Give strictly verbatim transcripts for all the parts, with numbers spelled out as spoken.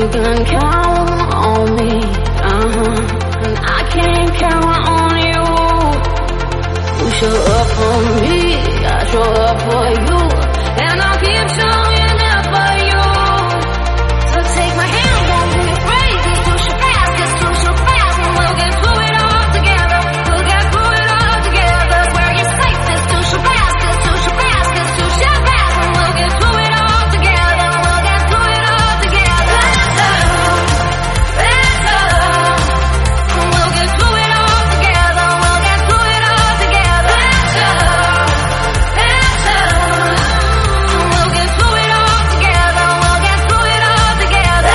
can count on me, uh-huh, and I can't count on you. You show up for me, I show up for you, and I'll keep showing up for you. So take my hand, don't be afraid, it's too so fast, it's too so fast, and we'll get through it all together, we'll get through it all together. Where you're safe, it's too so fast, it's too so fast, it's too so fast, and we'll get through it all together, we'll get through it all together. Better, better, and we'll get through it all together, we'll get through it all together. Better, better, and we'll get through it all together, we'll get through it all together.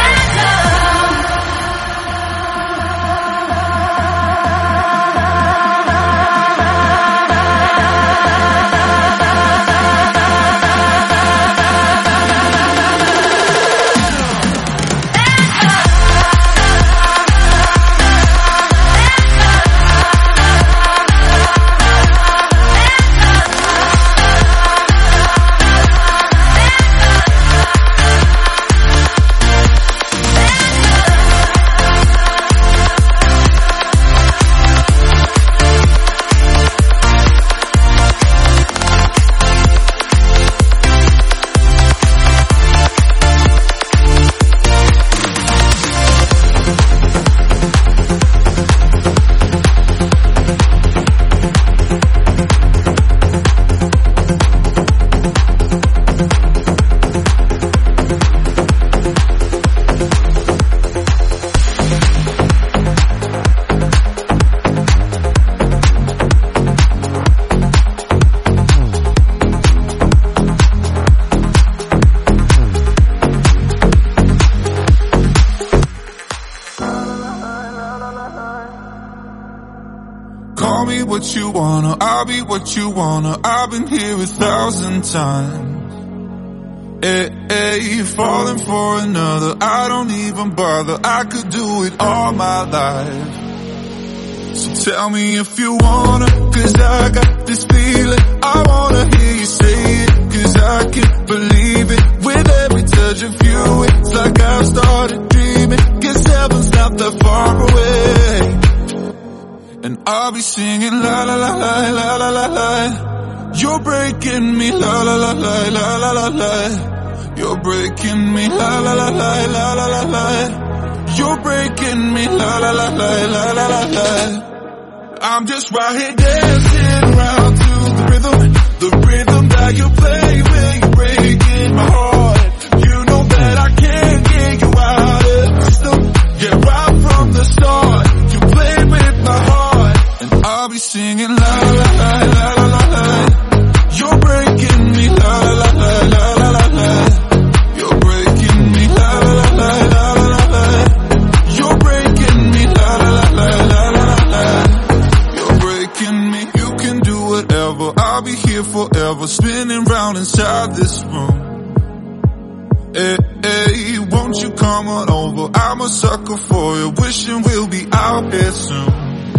Call me what you wanna, I'll be what you wanna. I've been here a thousand times. Hey, hey, falling for another, I don't even bother. I could do it all my life. So tell me if you wanna, cause I got this feeling. I wanna hear you say it, cause I can't believe it. With every touch of you, it's like I've started dreaming. Cause heaven's not that far away. And I'll be singing la la la la la la la la. You're breaking me la la la la la la la la. You're breaking me la la la la la la la la. You're breaking me la la la la la la la la. I'm just right here dancing around to the rhythm, the rhythm that you play when you're breaking my heart. You know that I can't get you out of the system. Yeah, right from the start, you played with my heart. I'll be singing la la la la la la la. You're breaking me la la la la la la la la. You're breaking me la la la la la la la la. You're breaking me la la la la la la la la. You're breaking me. You can do whatever, I'll be here forever, spinning round inside this room. Hey, hey, won't you come on over? I'm a sucker for you, wishing we'll be out here soon.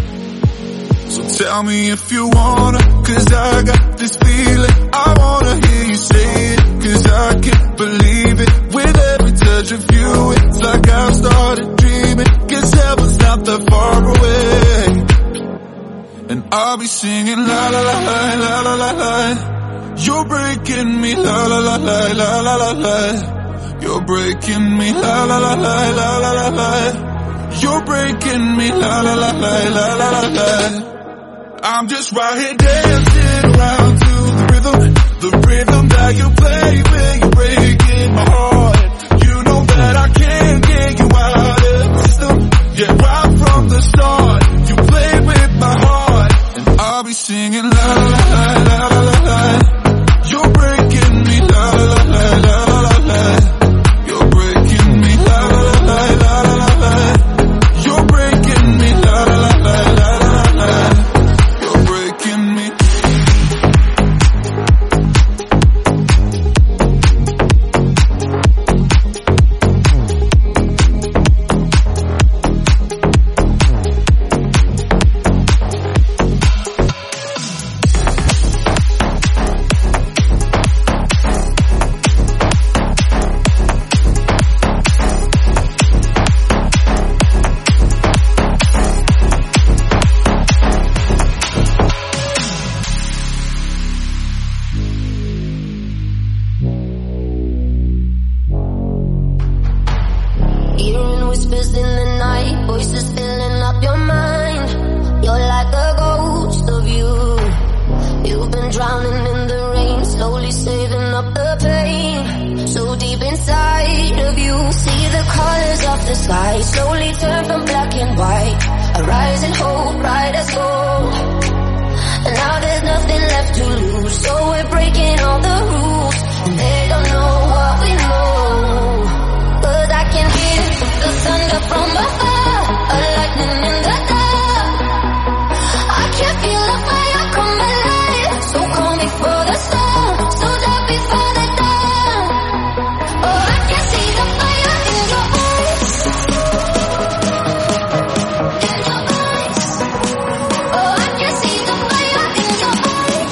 So tell me if you wanna, cause I got this feeling. I wanna hear you say it, cause I can't believe it. With every touch of you, it's like I've started dreaming. Cause heaven's not that far away. And I'll be singing la la la la la la la la. You're breaking me la la la la la la la la. You're breaking me la la la la la la la la. You're breaking me la la la la la la la la. I'm just right here dancing around to the rhythm, the rhythm that you play when you're breaking my heart. You know that I can't get you out of the system. Yeah, right from the start, you played with my heart. And I'll be singing la la la la la la la. You're breaking me la la la la la la la. You're breaking me la la la la la la la. You're breaking me la la la la la la la. You're breaking me. Hearing whispers in the night, voices filling up your mind. You're like a ghost of you. You've been drowning in the rain, slowly saving up the pain. So deep inside of you, see the colors of the sky slowly turn from black and white. A rising hope, bright as gold. And now there's nothing left to lose, so we're breaking all the rules. And they don't know what we know. Cause I can hear the thunder from afar, a lightning in the dark. I can feel the fire come alive, so calm before the storm, so dark before the dawn. Oh, I can see the fire in your eyes, in your eyes. Oh, I can see the fire in your eyes.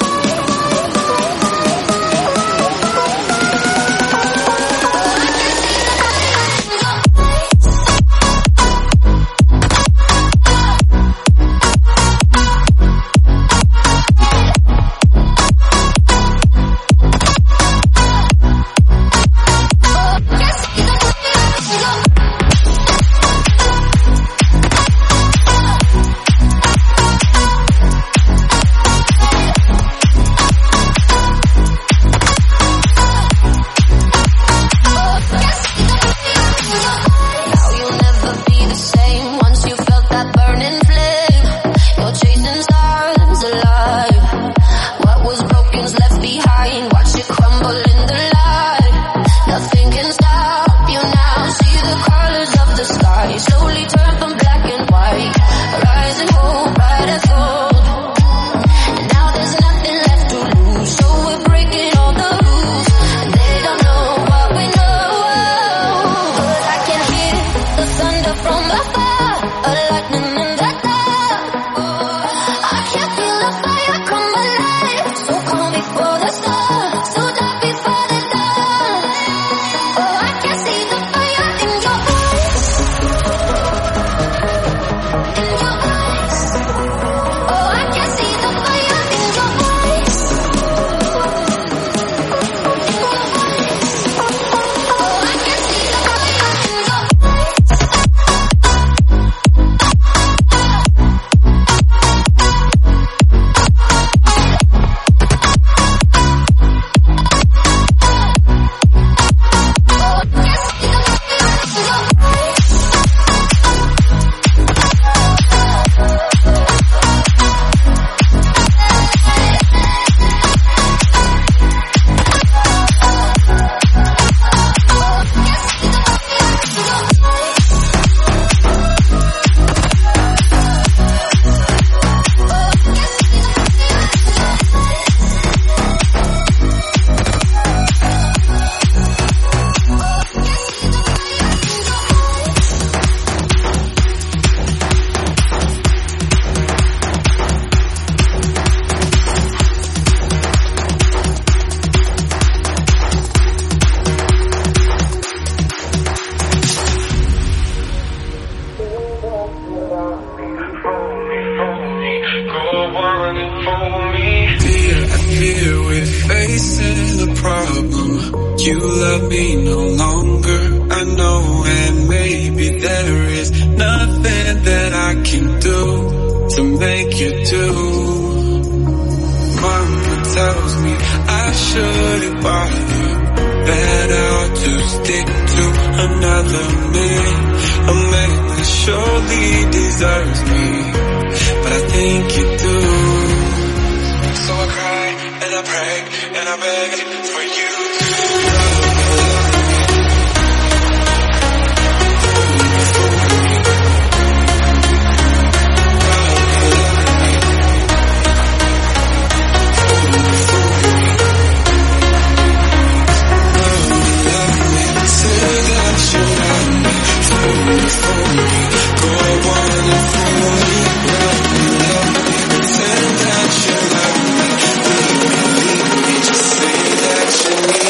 Say that you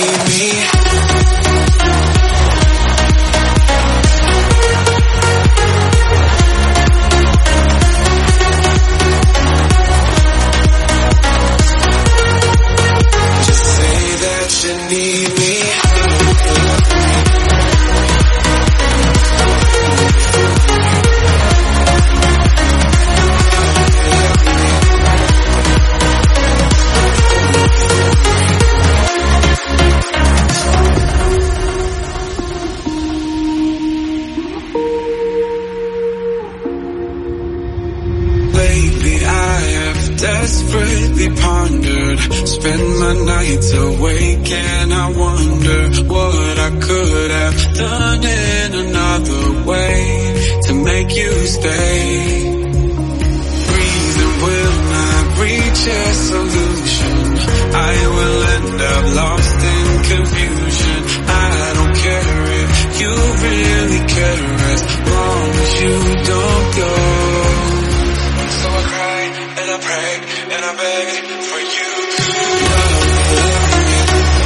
desperately pondered, spend my nights awake and I wonder what I could have done in another way to make you stay. Reason will not reach a solution, I will end up lost in confusion. I don't care if you really care as long as you don't go. So I cry and I pray and I beg for you to love me.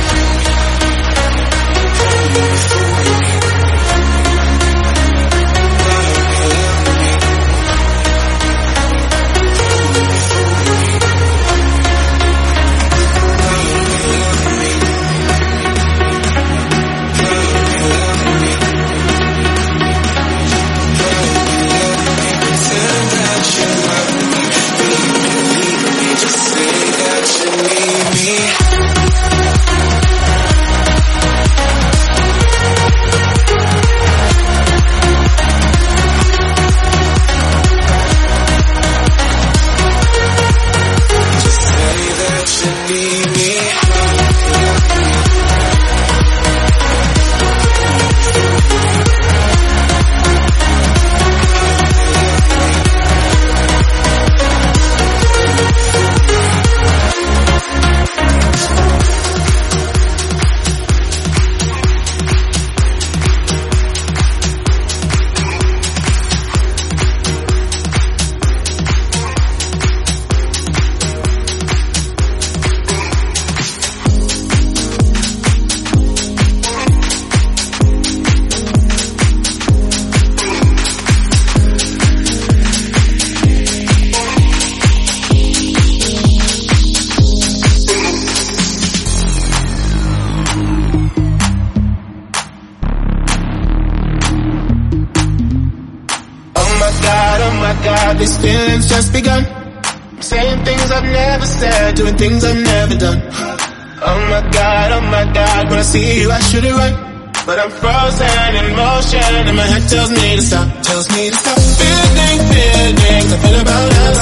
These feelings just begun. I'm saying things I've never said, doing things I've never done. Oh my God, oh my God, when I see you I should it right, but I'm frozen in motion and my head tells me to stop, tells me to stop. Feeling, feelings I feel about us.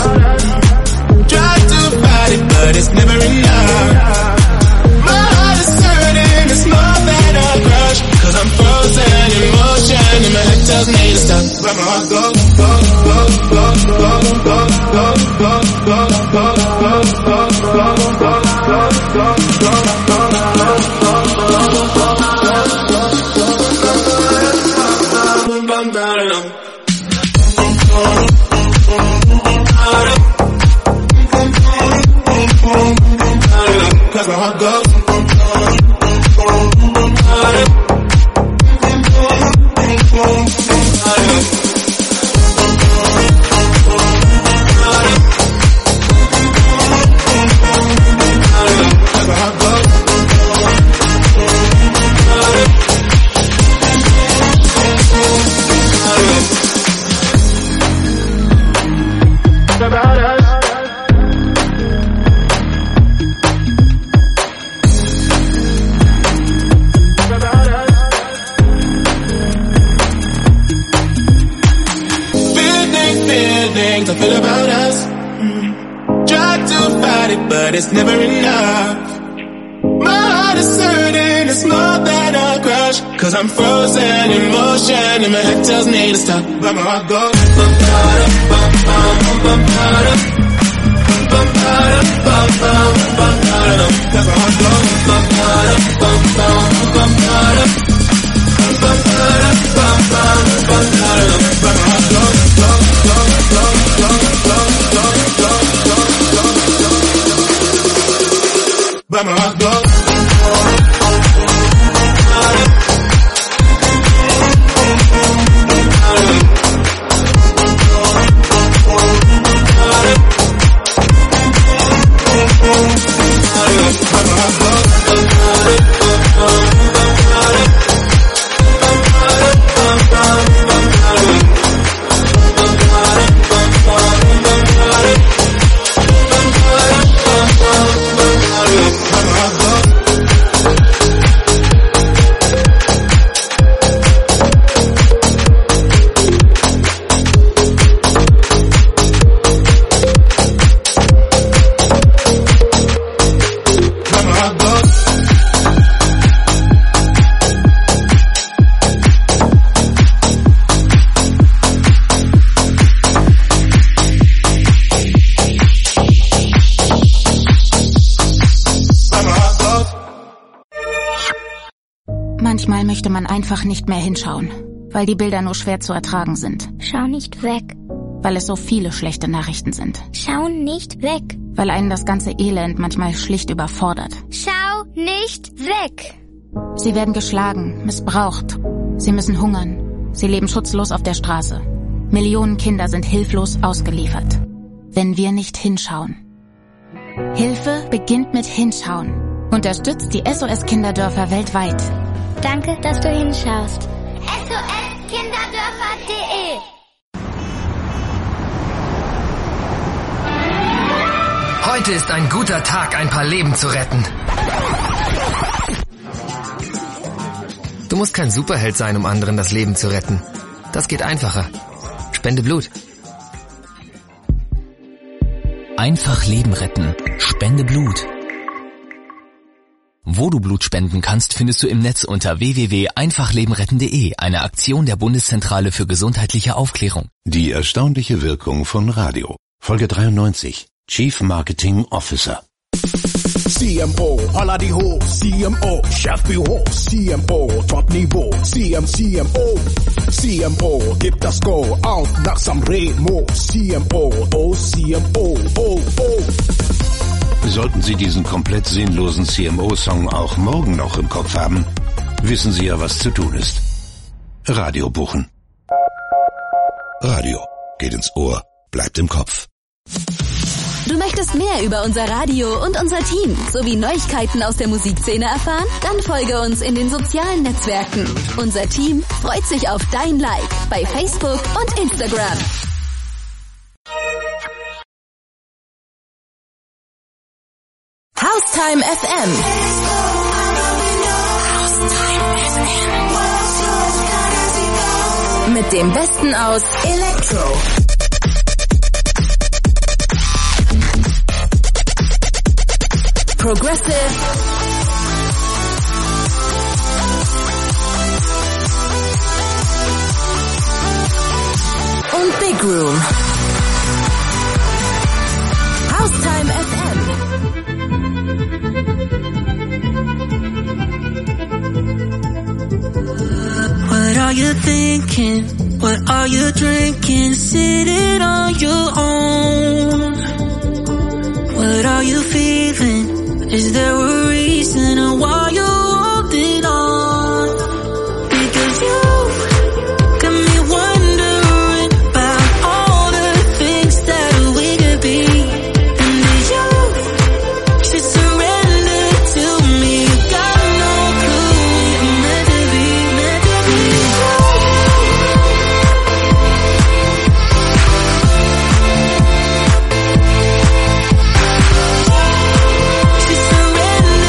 Try to fight it, but it's never enough. My heart is hurting, it's more than a crush, cause I'm frozen in motion and my head tells me to stop. Where my heart goes, goes, goes, goes, goes, goes, goes, goes, goes, goes, goes, goes, cause my heart goes. Things I feel about us. Mm. Try to fight it, but it's never enough. My heart is hurting, it's more than a crush, cause I'm frozen in motion and my head tells me to stop. But my heart goes bum bada bum bum bum bada bum bada bum bum bum bada. Cause my heart goes bum bada bum bum bum bada bum bada bum bum bum bada. But my heart goes goes goes goes goes goes goes goes goes goes. But my heart goes. But my heart goes. möchte man einfach nicht mehr hinschauen, weil die Bilder nur schwer zu ertragen sind. Schau nicht weg. Weil es so viele schlechte Nachrichten sind. Schau nicht weg. Weil einen das ganze Elend manchmal schlicht überfordert. Schau nicht weg. Sie werden geschlagen, missbraucht. Sie müssen hungern. Sie leben schutzlos auf der Straße. Millionen Kinder sind hilflos ausgeliefert. Wenn wir nicht hinschauen. Hilfe beginnt mit Hinschauen. Unterstützt die S O S-Kinderdörfer weltweit. Danke, dass du hinschaust. S O S Kinderdörfer punkt de Heute ist ein guter Tag, ein paar Leben zu retten. Du musst kein Superheld sein, um anderen das Leben zu retten. Das geht einfacher. Spende Blut. Einfach Leben retten. Spende Blut. Wo du Blut spenden kannst, findest du im Netz unter w w w punkt einfach leben retten punkt de, eine Aktion der Bundeszentrale für gesundheitliche Aufklärung. Die erstaunliche Wirkung von Radio. Folge dreiundneunzig. Chief Marketing Officer. C M O, holla die ho, C M O, Chefbüro, C M O, Top-Niveau, C M C M O, C M O, gib das Go, auf nach Sanremo, C M O, oh C M O, oh, oh. Sollten Sie diesen komplett sinnlosen C M O-Song auch morgen noch im Kopf haben, wissen Sie ja, was zu tun ist. Radio buchen. Radio geht ins Ohr, bleibt im Kopf. Du möchtest mehr über unser Radio und unser Team sowie Neuigkeiten aus der Musikszene erfahren? Dann folge uns in den sozialen Netzwerken. Unser Team freut sich auf dein Like bei Facebook und Instagram. Haustime F M. Mit dem Besten aus Elektro, Progressive und Big Room. Haustime F M. What are you thinking? What are you drinking? Sitting on your own. What are you feeling? Is there a reason or why you're holding on? Because you got me wondering about all the things that we could be. And did you should surrender to me? You got no clue. You're meant to be, meant to be. Should surrender.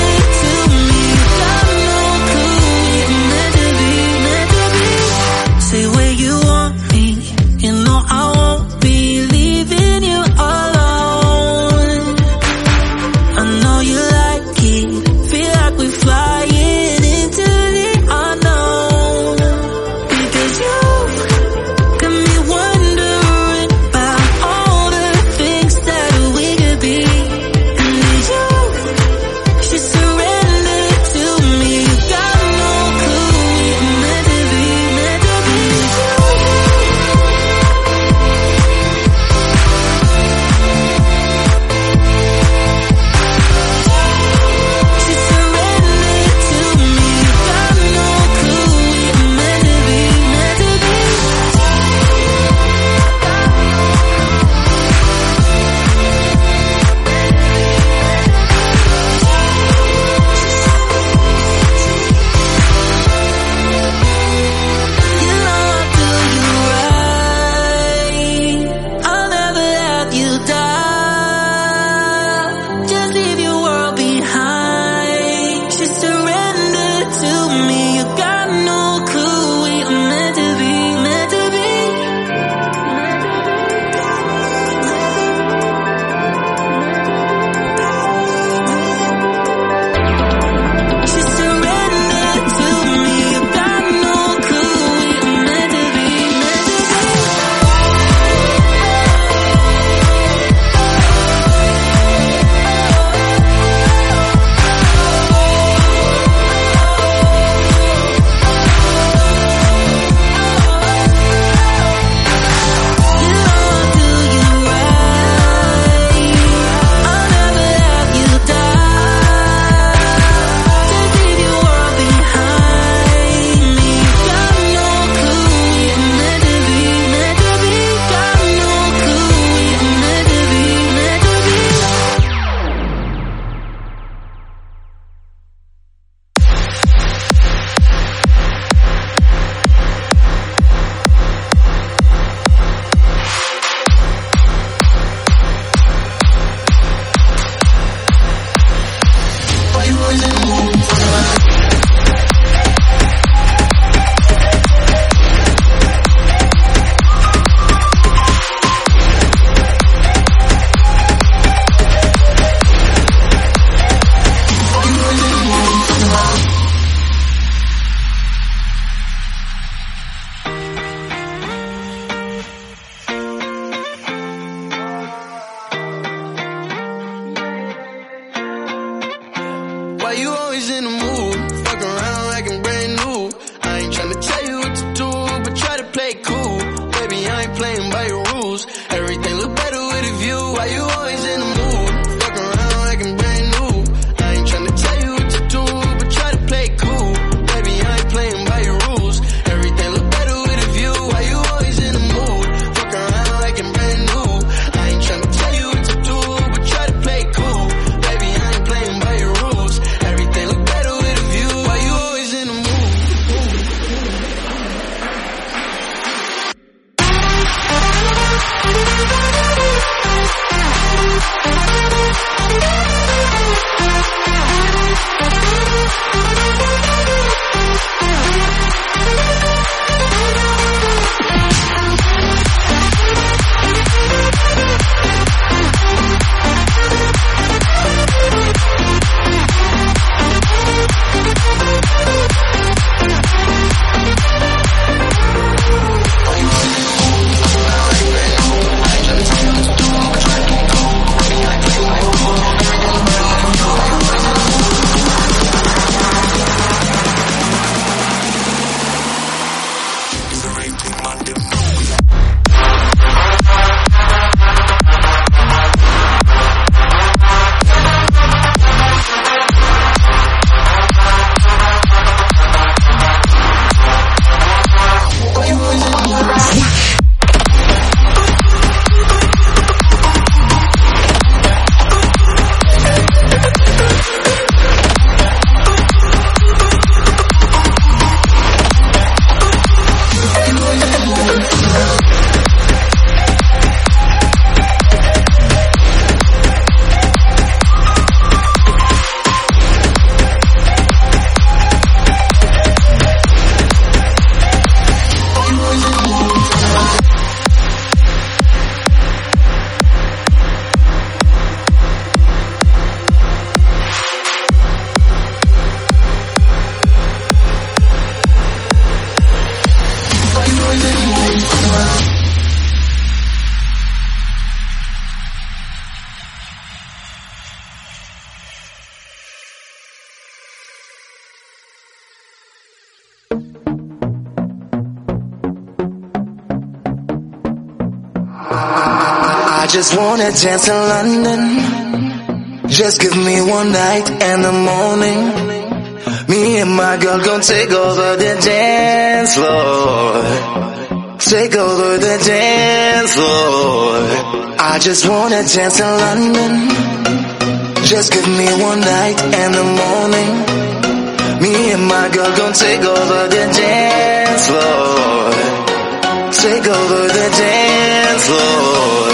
just wanna dance in London. Just give me one night and the morning. Me and my girl gon' take over the dance floor. Take over the dance floor. I just wanna dance in London. Just give me one night and the morning. Me and my girl gon' take over the dance floor. Take over the dance floor.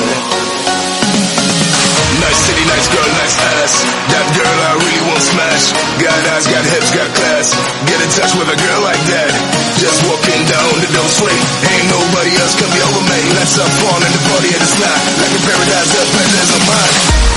Nice city, nice girl, nice ass. That girl I really won't smash. Got eyes, got hips, got class. Get in touch with a girl like that. Just walking down the don't swing. Ain't nobody else can be over me. Let's have fun in the party and it's not like a paradise, the pleasures of mine.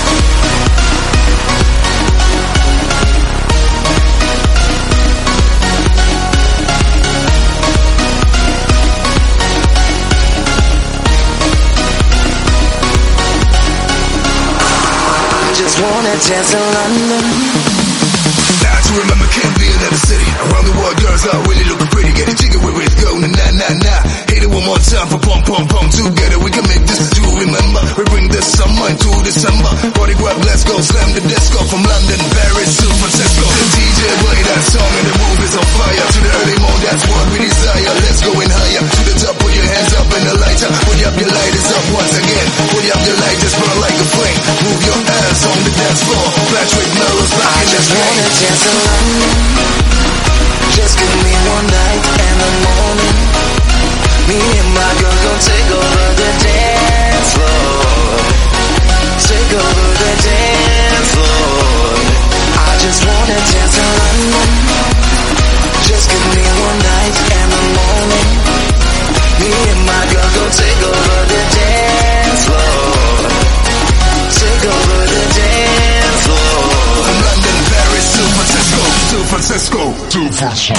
Just wanna dance in London. Now to remember can't be another city. Around the world girls are really looking pretty. Get a jigger where it's going, nah, nah, nah. Hit it one more time for pom, pom, pom. Together we can make this do remember. We bring the summer into December. Party grab, let's go. Slam the disco from London, Paris to Francisco. D J play that song and the move is on fire. To the early morning, that's what we desire. Let's go in higher. To the top, put your hands up in the lighter. Put up your lighters up once again. Put up your lighters, burn like a flame. Move your ass on the dance floor. Flash with mellows back in the just wanna dance in London. Just give me one night and the morning. Me and my girl gon' take over the dance floor. Take over the dance floor. I just wanna dance in London. Just give me one night and the morning. Me and my girl gon' take over the dance floor. Take over the dance floor. From London, Paris to Francisco, to Francisco, to Francisco.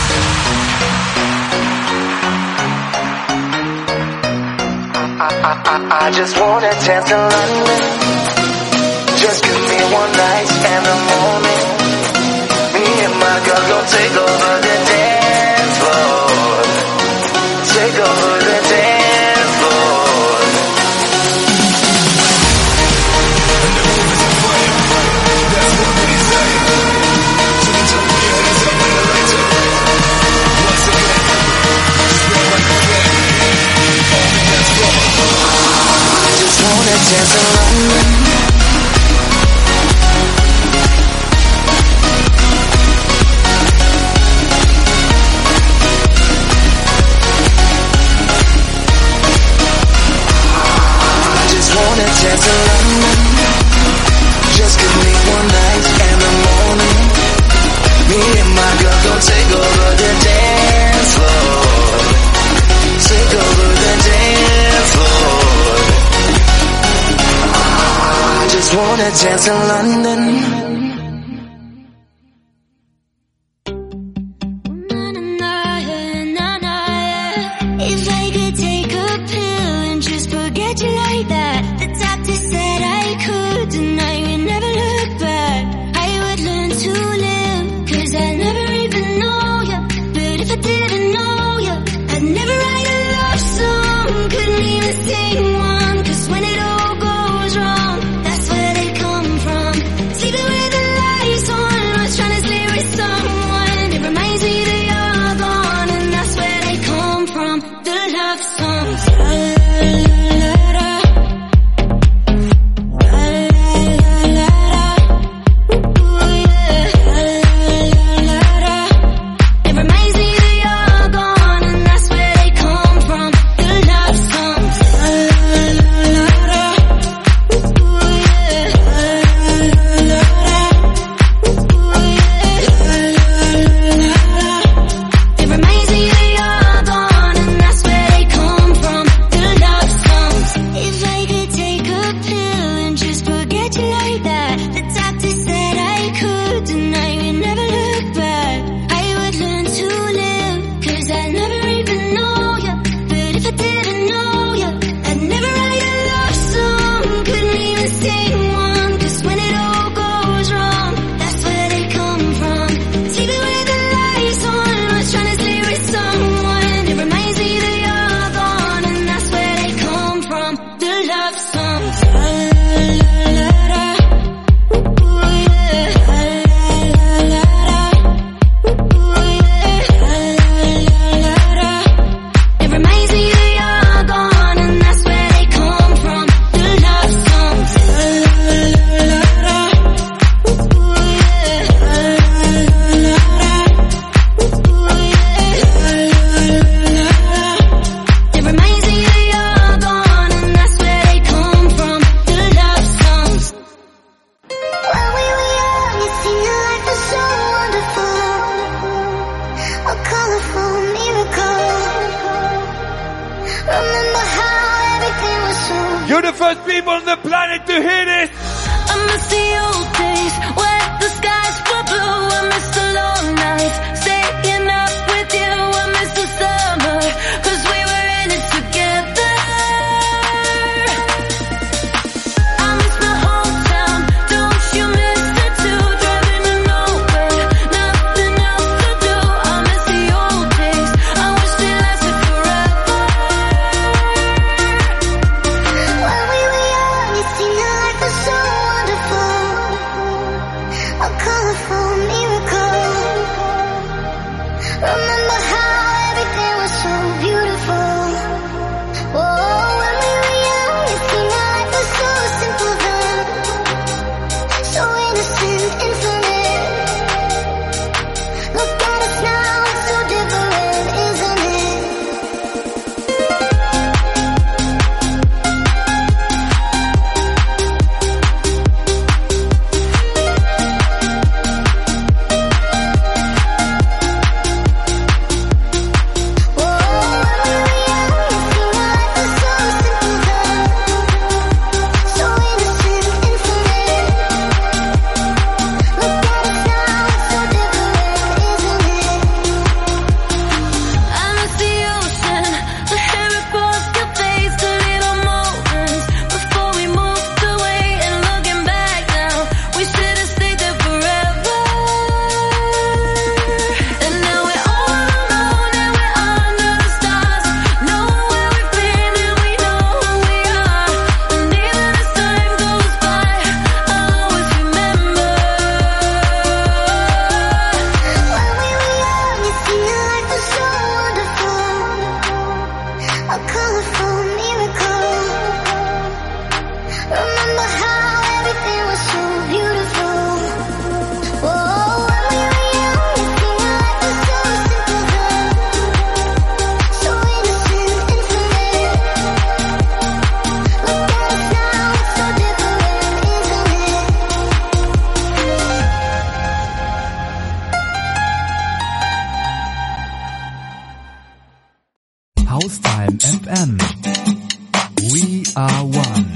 I, I, I just wanna dance in London. Just give me one night and the morning. Me and my girl gon' take over the dance floor. Take over the dance floor. And the move is on fire. That's what we desire. So we jump with your hands up in the lighter. Once again, spin like a fan. On the dance floor. I just wanna dance in London. I just wanna dance in London. Just give me one night and the morning. Me and my girl gon' take over the dance floor. Take over the dance floor. I just wanna dance in London. If I could take a pill and just forget you like that, the doctor said I could, and I would never look back. I would learn to live, cause I never even know you. But if I didn't know you, I'd never write a love song. Couldn't even sing one, cause when it all goes wrong, that's where they come from. Sleeping with the lights on, I was trying to sleep with someone. It reminds me that you're gone, and that's where they come from. The love songs. La, la, la, la. La, la, la, la, la. Ooh, yeah. La, la, la, la. It reminds me that you're gone, and that's where they come from. The love songs. La, la, la, la. Ooh, yeah. La, la, la, la. Ooh, yeah. La, la, la, la. It reminds me that you're gone, and that's where they come from. The love songs. Remember how everything was so. You're the first people on the planet to hear this. I miss the old days when the skies were blue. I miss the long nights staying up with you. I miss the summer, cause we were in it together. I miss my hometown, don't you miss it too? Driving to nowhere, nothing else to do. I miss the old days, I wish they lasted forever. When we were young, it seemed life was so wonderful. A colorful miracle. Remember how everything was so beautiful. Whoa, when we were young, it seemed life was so simple then. So innocent, infinite. Look at us now, it's so different, isn't it? A colorful miracle. Remember how everything was so beautiful. Whoa, when we were young, it seemed life was so simple then. So innocent, infinite. Look at us now, it's so different, isn't it? Haustime F M. We are one.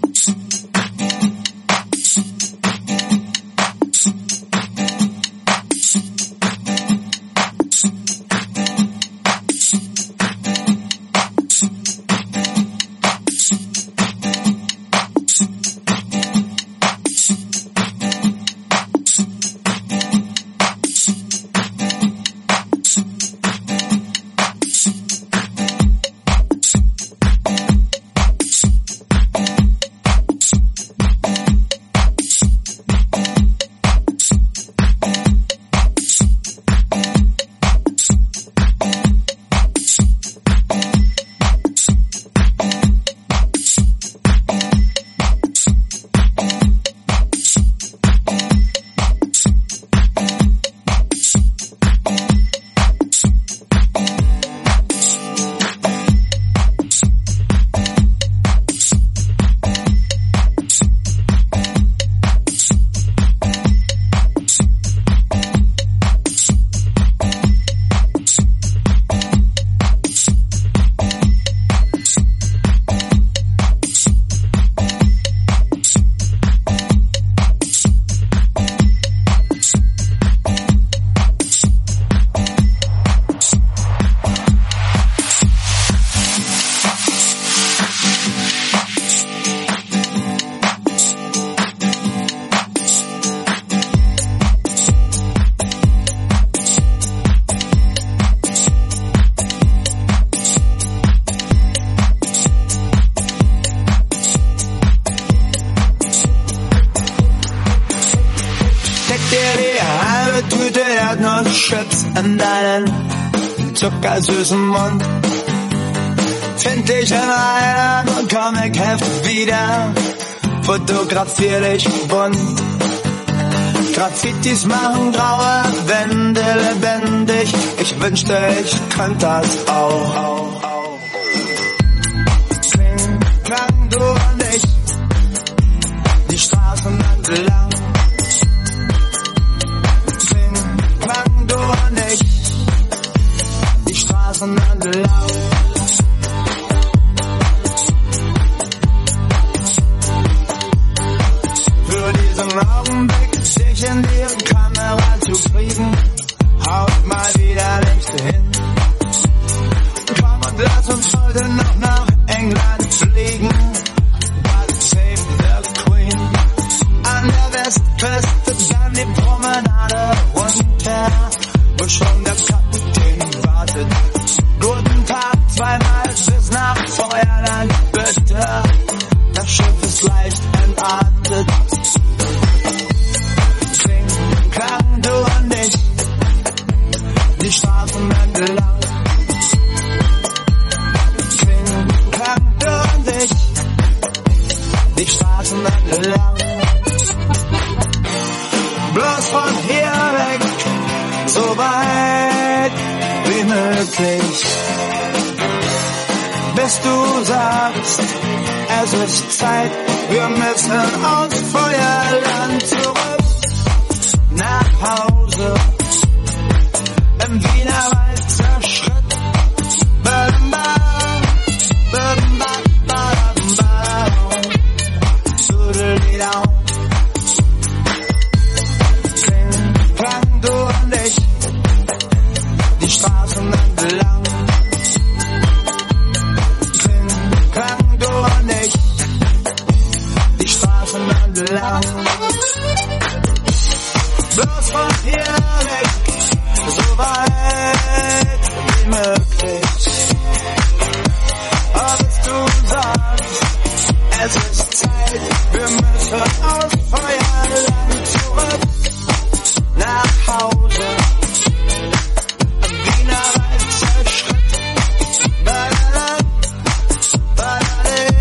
Chips in deinen zuckersüßen Mund. Find dich in einem Comic-Heft wieder, fotografier dich bunt. Graffitis machen graue Wände lebendig, ich wünschte, ich könnte das auch. Kling, klang du und ich, die Straßen entlang. Und ich, die Straßen entlang. Lass uns heute noch nach England fliegen. God save the Queen. An der Westküste dann die Promenade runter, wo schon der Kapitän wartet. Guten Tag, zweimal bis nach Feuerland, bitte. Das Schiff ist leicht entartet. Kling, klang, du und ich, die Straßen entlang. Kling, klang, du und ich, die Straßen entlang. Bloß von hier weg, so weit wie möglich, bis du sagst, es ist Zeit, wir müssen aus Feuerland zurück nach Hause. Im Wiener Wald zerschritt. Bam, bam, bam, bam, bam, Sudelidau. Kling, klang, du und ich, die Straßen entlang. Kling, klang, du und ich, die Straßen entlang. Bloß von hier weg, so weit wie möglich. Aber bis du sagst, es ist Zeit, wir müssen aus Feuerland zurück nach Hause. Im Wiener Wald zerschritt. Badada, badada,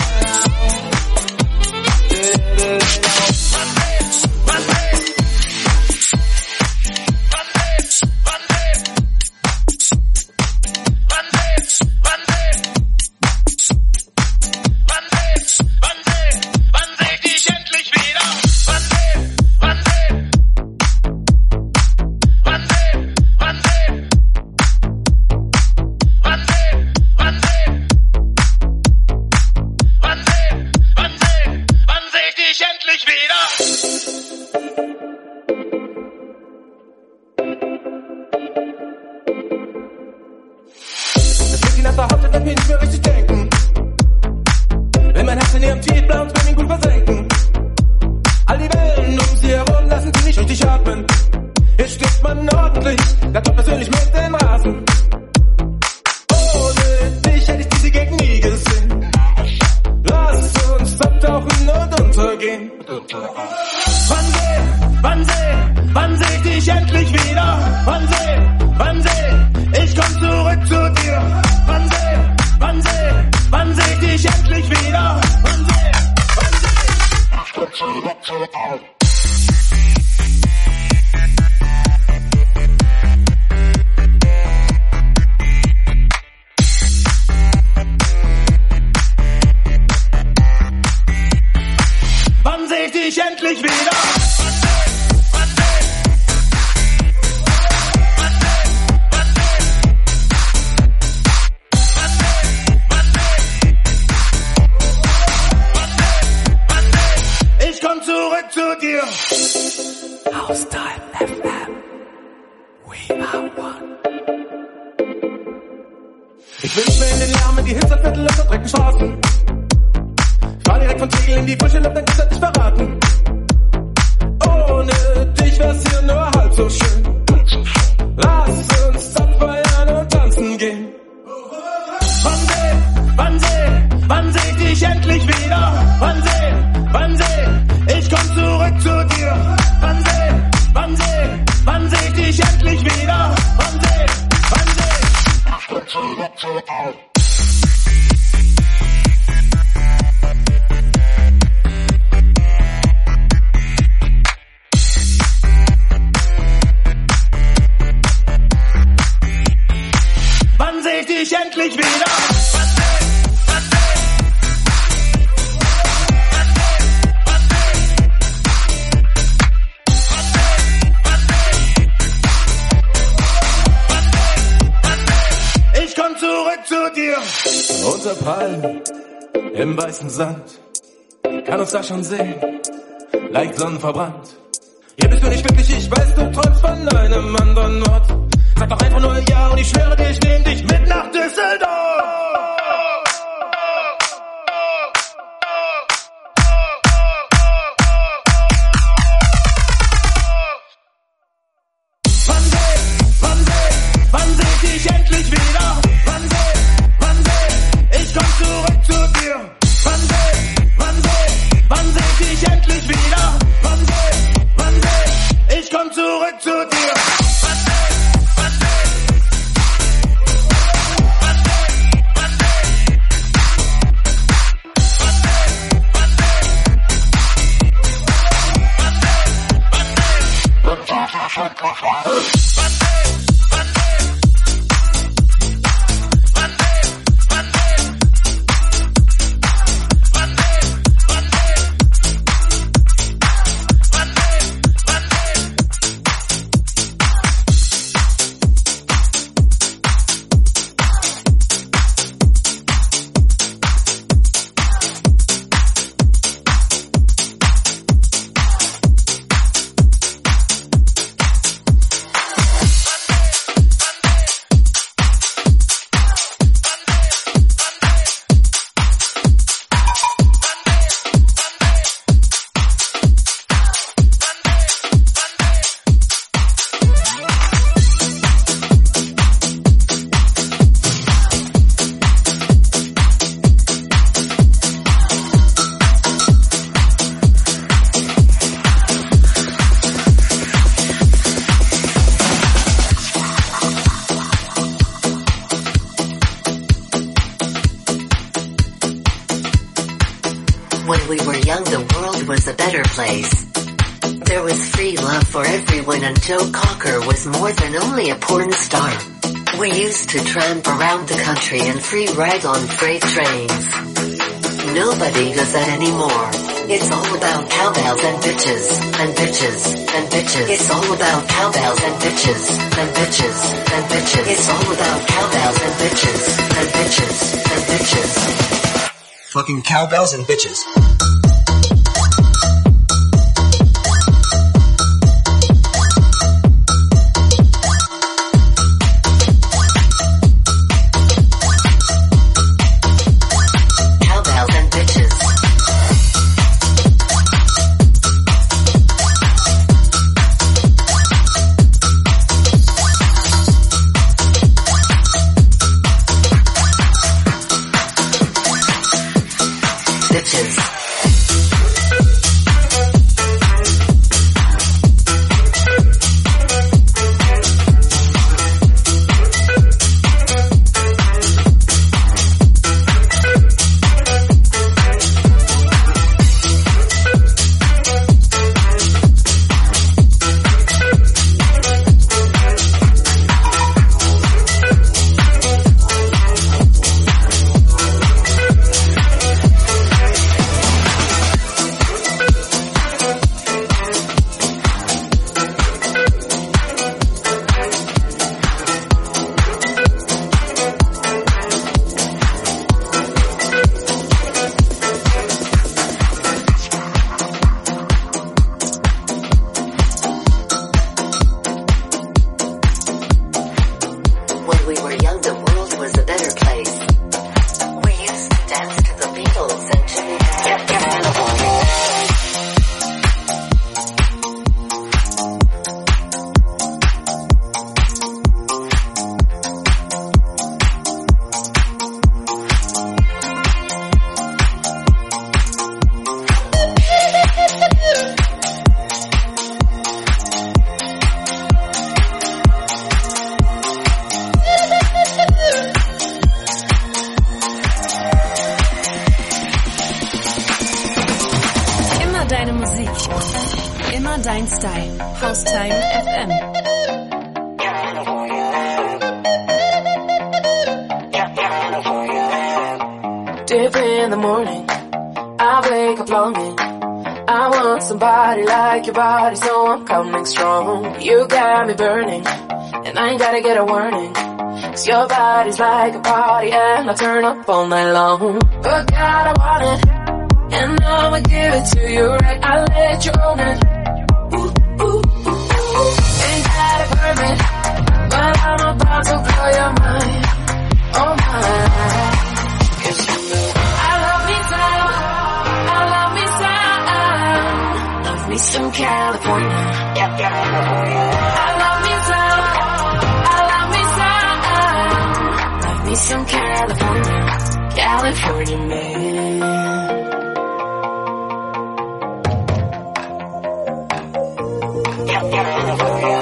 Unter Palmen im weißen Sand kann uns da schon sehen, leicht sonnenverbrannt. Hier bist du nicht glücklich, ich weiß, du träumst von einem anderen Ort. Sag doch einfach nur ja und ich schwöre dir, ich nehm dich mit nach Düsseldorf. When we were young, the world was a better place. There was free love for everyone and Joe Cocker was more than only a porn star. We used to tramp around the country and free ride on freight trains. Nobody does that anymore. It's all about cowbells and bitches, and bitches, and bitches. It's all about cowbells and bitches, and bitches, and bitches. It's all about cowbells and bitches, and bitches, and bitches. Fucking cowbells and bitches. You got me burning, and I ain't gotta get a warning. Cause your body's like a party, and I turn up all night long. But God, I want it, and I'ma give it to you right. I'll let you own it. Ooh, ooh, ooh, ooh. Ain't got it perfect, but I'm about to blow your mind. Oh my. Cause you know I love me some, I love me some. Love me some California. Yeah, California. I love me some, I love me some. Love me some California, California man. Yeah, California.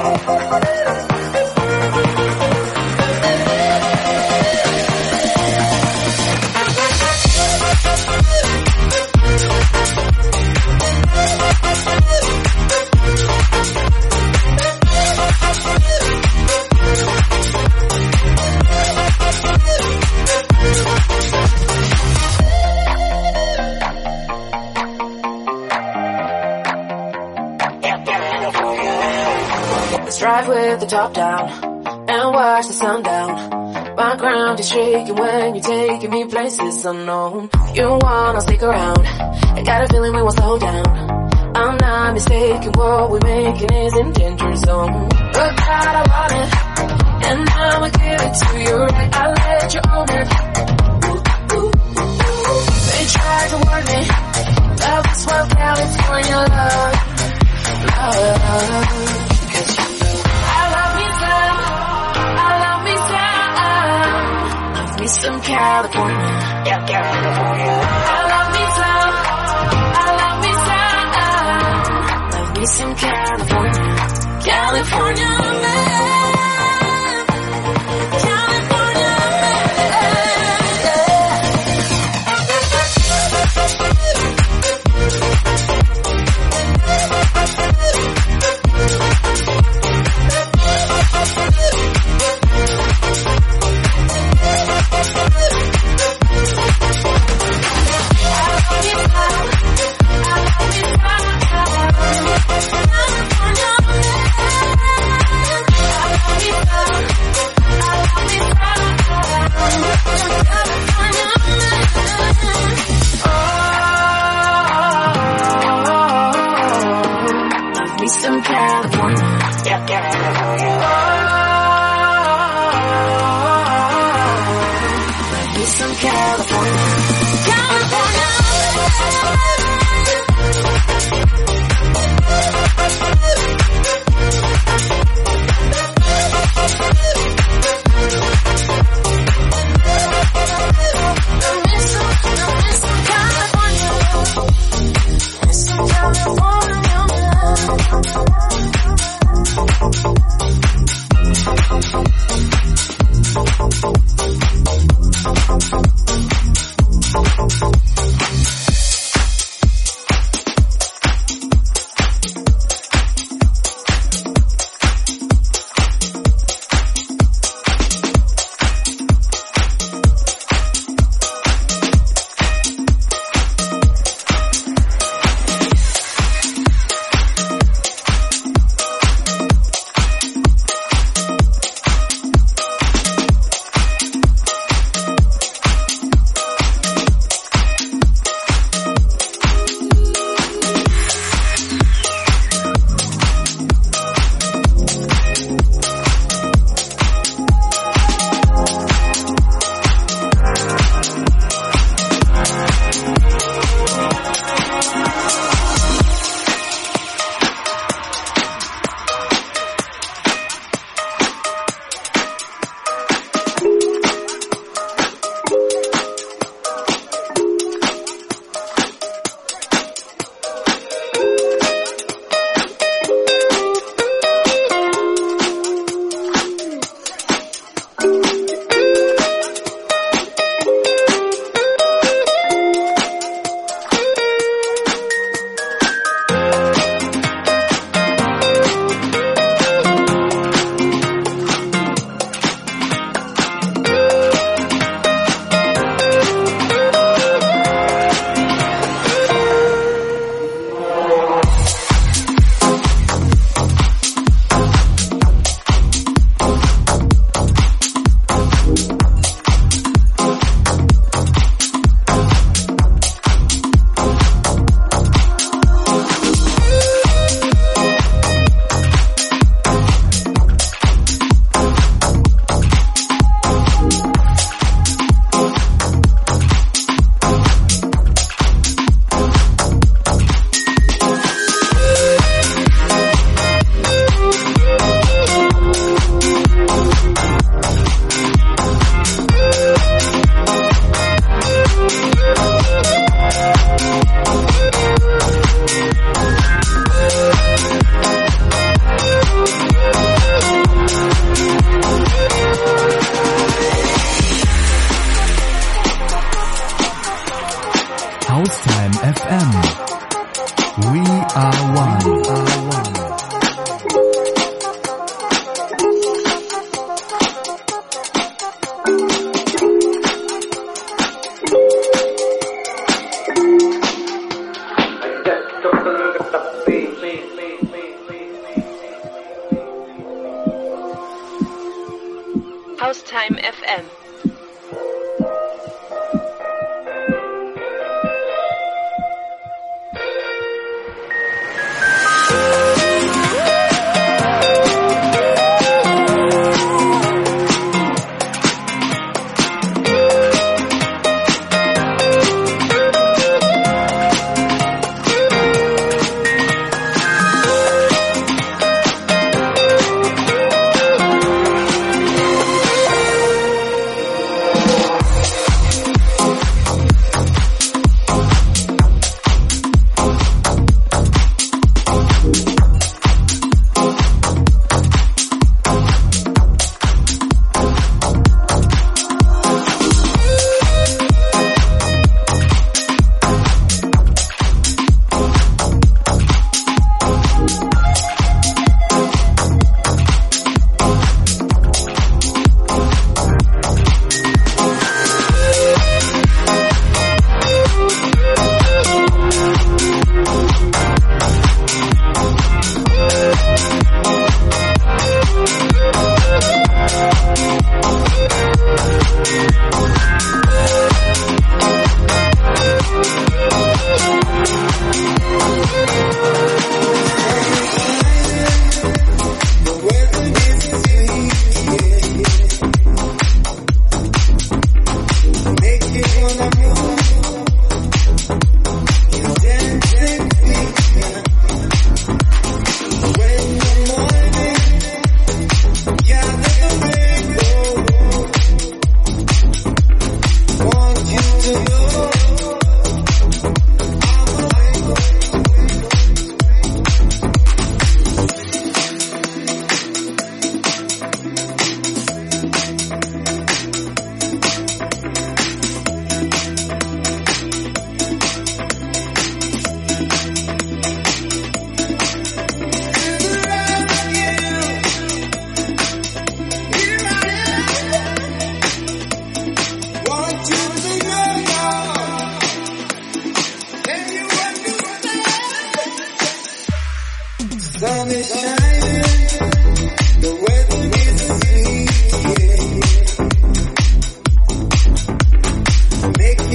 Drive with the top down and watch the sun down. My ground is shaking when you're taking me places unknown. You wanna stick around, I got a feeling we won't slow down. I'm not mistaken, what we're making is in danger zone. But God, I want it, and I'ma give it to you right. I'll let you own it. Ooh, ooh, ooh. They tried to warn me about this one California love, love. Some California, yeah, California. I love me some, I love me some. Love me some California, California man. California man. California. California. Haustime F M. We are one. Haustime F M.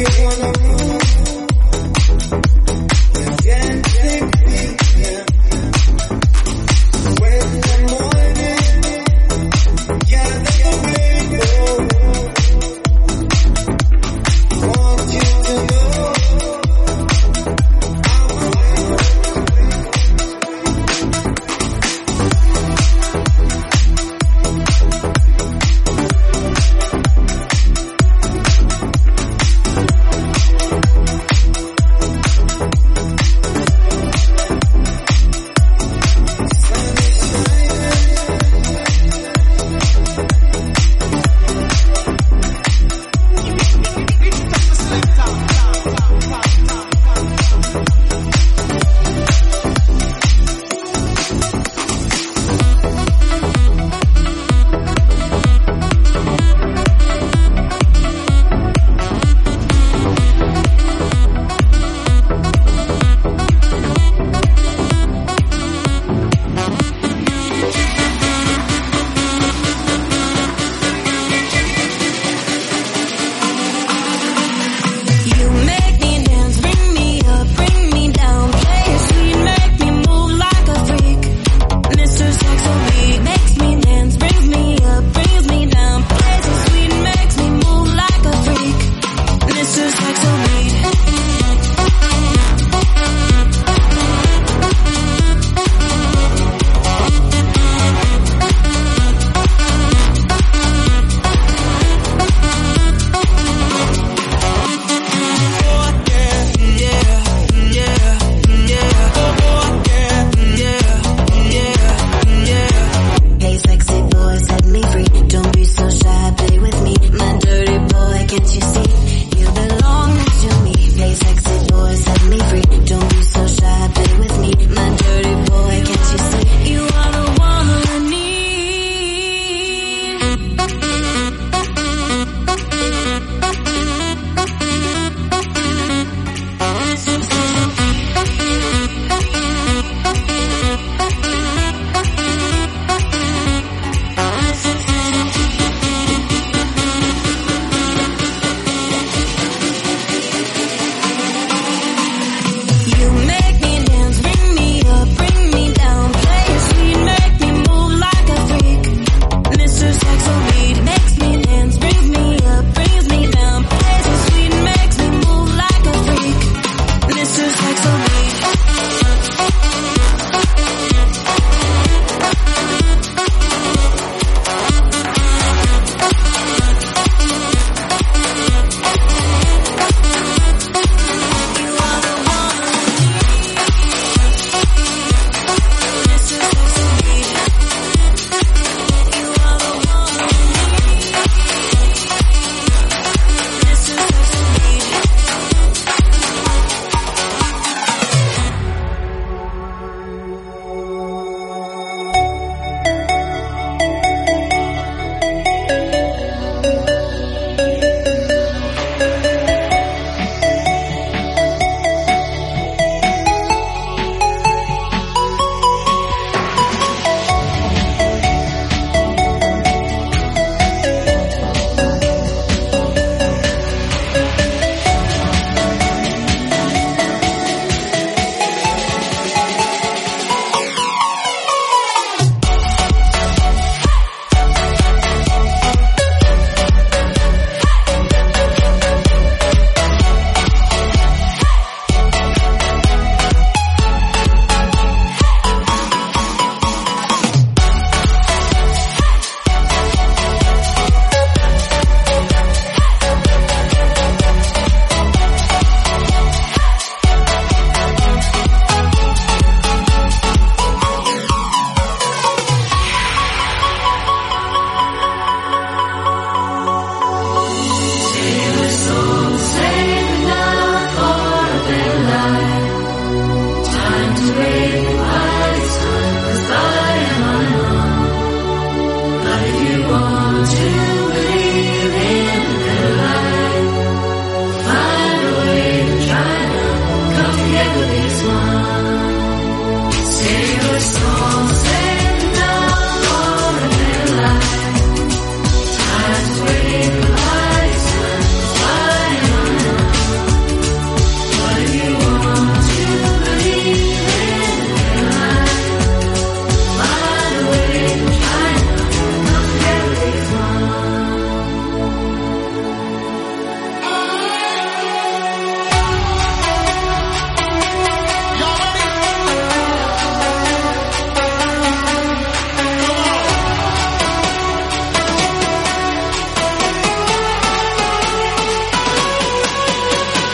wanna